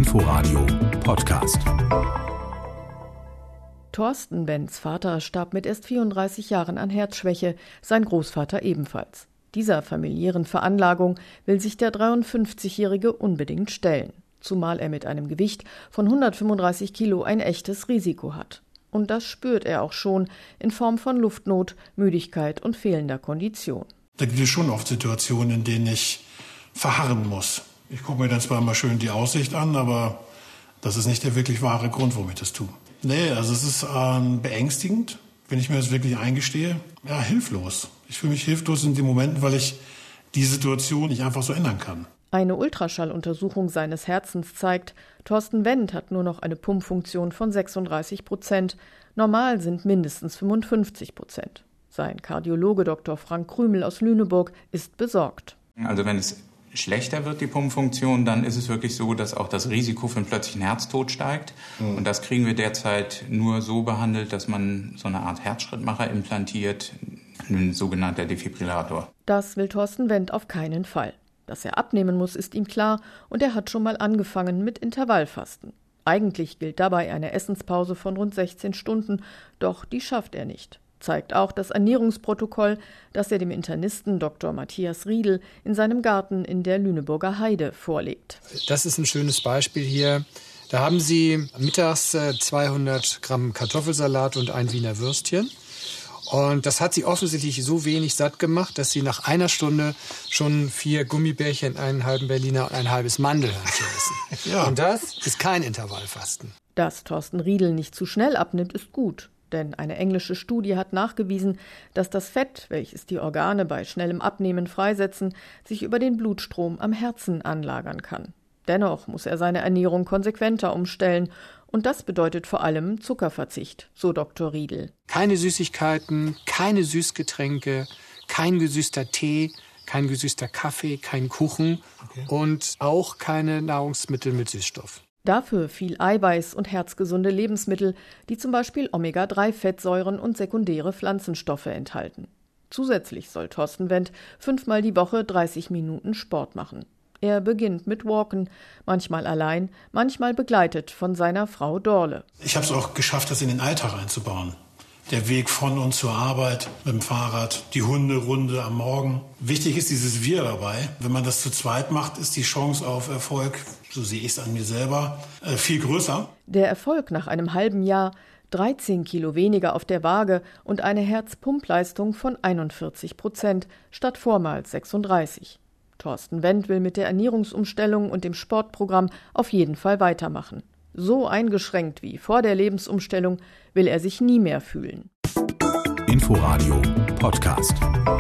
Inforadio Podcast. Thorsten Wendts Vater starb mit erst 34 Jahren an Herzschwäche, sein Großvater ebenfalls. Dieser familiären Veranlagung will sich der 53-Jährige unbedingt stellen, zumal er mit einem Gewicht von 135 Kilo ein echtes Risiko hat. Und das spürt er auch schon in Form von Luftnot, Müdigkeit und fehlender Kondition. Da gibt es schon oft Situationen, in denen ich verharren muss. Ich gucke mir dann zwar mal schön die Aussicht an, aber das ist nicht der wirklich wahre Grund, warum ich das tue. Nee, also es ist beängstigend, wenn ich mir das wirklich eingestehe. Ja, hilflos. Ich fühle mich hilflos in den Momenten, weil ich die Situation nicht einfach so ändern kann. Eine Ultraschalluntersuchung seines Herzens zeigt, Thorsten Wendt hat nur noch eine Pumpfunktion von 36%. Normal sind mindestens 55%. Sein Kardiologe Dr. Frank Krümel aus Lüneburg ist besorgt. Also wenn es schlechter wird, die Pumpfunktion, dann ist es wirklich so, dass auch das Risiko für einen plötzlichen Herztod steigt. Und das kriegen wir derzeit nur so behandelt, dass man so eine Art Herzschrittmacher implantiert, ein sogenannter Defibrillator. Das will Thorsten Wendt auf keinen Fall. Dass er abnehmen muss, ist ihm klar, und er hat schon mal angefangen mit Intervallfasten. Eigentlich gilt dabei eine Essenspause von rund 16 Stunden, doch die schafft er nicht. Zeigt auch das Ernährungsprotokoll, das er dem Internisten Dr. Matthias Riedel in seinem Garten in der Lüneburger Heide vorlegt. Das ist ein schönes Beispiel hier. Da haben Sie mittags 200 Gramm Kartoffelsalat und ein Wiener Würstchen. Und das hat Sie offensichtlich so wenig satt gemacht, dass Sie nach einer Stunde schon 4 Gummibärchen, einen halben Berliner und ein halbes Mandelhörnchen essen. Ja. Und das ist kein Intervallfasten. Dass Thorsten Riedel nicht zu schnell abnimmt, ist gut. Denn eine englische Studie hat nachgewiesen, dass das Fett, welches die Organe bei schnellem Abnehmen freisetzen, sich über den Blutstrom am Herzen anlagern kann. Dennoch muss er seine Ernährung konsequenter umstellen. Und das bedeutet vor allem Zuckerverzicht, so Dr. Riedel. Keine Süßigkeiten, keine Süßgetränke, kein gesüßter Tee, kein gesüßter Kaffee, kein Kuchen und auch keine Nahrungsmittel mit Süßstoff. Dafür viel Eiweiß und herzgesunde Lebensmittel, die zum Beispiel Omega-3-Fettsäuren und sekundäre Pflanzenstoffe enthalten. Zusätzlich soll Thorsten Wendt 5-mal die Woche 30 Minuten Sport machen. Er beginnt mit Walken, manchmal allein, manchmal begleitet von seiner Frau Dorle. Ich habe es auch geschafft, das in den Alltag einzubauen. Der Weg von und zur Arbeit mit dem Fahrrad, die Hunderunde am Morgen. Wichtig ist dieses Wir dabei. Wenn man das zu zweit macht, ist die Chance auf Erfolg, so sehe ich es an mir selber, viel größer. Der Erfolg nach einem halben Jahr, 13 Kilo weniger auf der Waage und eine Herzpumpleistung von 41% statt vormals 36. Thorsten Wendt will mit der Ernährungsumstellung und dem Sportprogramm auf jeden Fall weitermachen. So eingeschränkt wie vor der Lebensumstellung will er sich nie mehr fühlen. Inforadio Podcast.